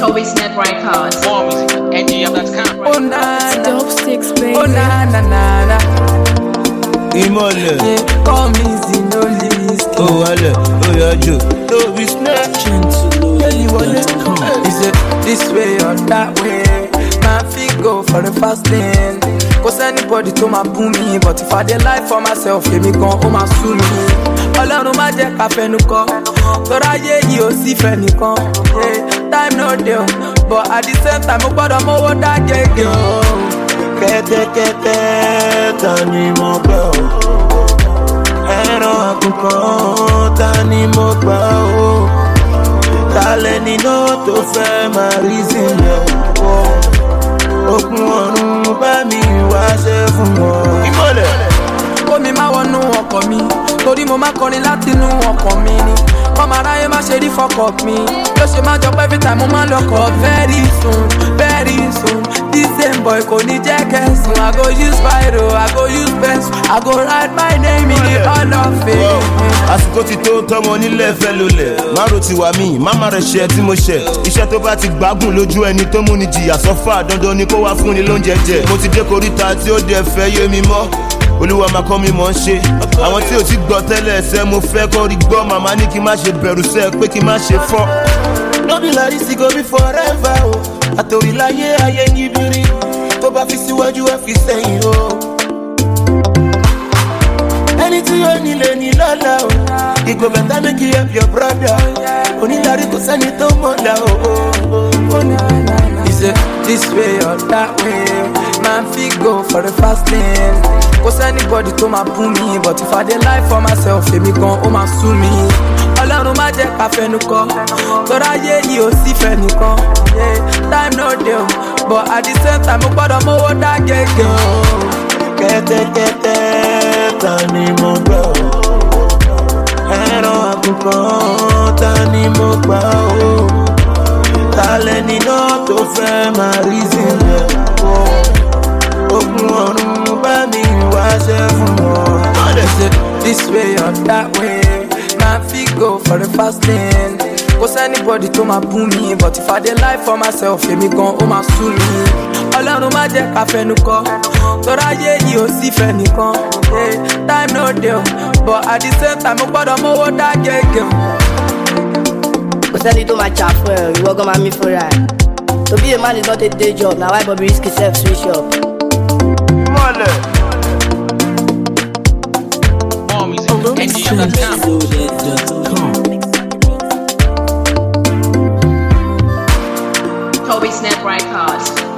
Toby's Net Records. More music, NGM.com. Oh na na, Dope sticks, baby. oh na na na na. Imole, Yeah, call me Zinolist. oh wale, oh yajo, Toby's Net. He said this way or that way. Man, fit go for the fast lane. Cause anybody to my boo me, but if I dey lie for myself, let me go home and sue me. Ọlọ́run má jẹ́ ká fẹnu kọ, tọ́ra ayé yìí ò sí fẹ́ nìkan. Time no dey o, but at the same time, mo gbọ́dọ̀ mówó dá gẹ́gẹ́ o. Kẹ́tẹ́kẹ́tẹ́ ta ni mo gbà o? Ẹran àkùkọ ta ni mo gbà o? Ta lẹni náà tó fẹ́ máa rí sí mi o? Okun ọ̀run bá mi wá ṣe fún wọn. Ìmọ̀lẹ̀. Kómi má wọnú ọkọ̀ mi, torí mo máa kọrin látinú ọkọ̀ mi ni. Kọ́mọ aráyé má ṣe rí fọkọ̀ mi, ló ṣe máa jọ pé every time mo máa lọkọ̀ very soon, very soon. This same boy kò ní jẹ́ kẹsùn. I go use Spyro, I go use pencil, I go write my name in the hall of fame. Àsìkò ti tó tọmọ nílẹ̀ fẹ́ lólẹ̀. Márùn ti wà mí, máma rẹ̀ ṣe tí mo ṣẹ̀. Iṣẹ́ tó bá ti gbágùn lójú ẹni tó mú ni jìyà sọ́fà. Dandan ni kó wá fún ni lóúnjẹ jẹ. Mo ti dé koríta tí ó dẹ̀ fẹ́ yé mi mọ́. Olúwa máa kọ́ mi mọ̀ ń ṣe. Àwọn tí ò ti gbọ́ tẹ́lẹ̀ ẹsẹ̀ mo fẹ́ kọ́ rí gbọ́. Màmá ní kí n má ṣe bẹ̀rù sẹ́ pé kí n má ṣe fọ́. No be like this, it go be forever o. Àtòrí láyé ayé yíbiri. Tó bá fi síwájú ẹ fi sẹ́yìn o. Ẹni tí ó nílé ní lọ́la o. Ìgò bẹ̀tà make you help your brother. Onídàrí kò sẹ́ni tó mọ̀lá o. He said this way or that way. Man fit go for the fast lane. Cause anybody to my boo me, but if I dey lie for myself, let me go home and sue me. Ọlọ́run má jẹ́ ká fẹnu kọ, tọ́ra ayé yìí ò sí fẹ́ nìkan. Time no dey o, but at the same time, mo gbọ́dọ̀ mówó dá gẹ́gẹ́ o. Kẹ́tẹ́kẹ́tẹ́ ta ni mo gbà o? Ẹran àkùkọ ta ni mo gbà o? Ta lẹni náà tó fẹ́ máa rí sí mi o? Okun ọ̀run bá mi wá ṣe fún wọn. They said this way or that way. Man fit go for the fast lane. Cause anybody to my boo me, but if I dey lie for myself, let me go home and sue me. Ọlọ́run má jẹ́ ká fẹnu kọ, tọ́ra ayé yìí ò sí fẹ́ nìkan. Time no dey o, but at the same time, mo gbọ́dọ̀ mówó dá gẹ́gẹ́ o. Kò sẹ́ni tó máa jà fún ẹ, ìwọ gan máa mí fúnra ẹ̀. To be a man is not a day job, na why Bobby risk himself switch up. Mọ̀lẹ̀. More music, NGM.com. Toby's Net Records.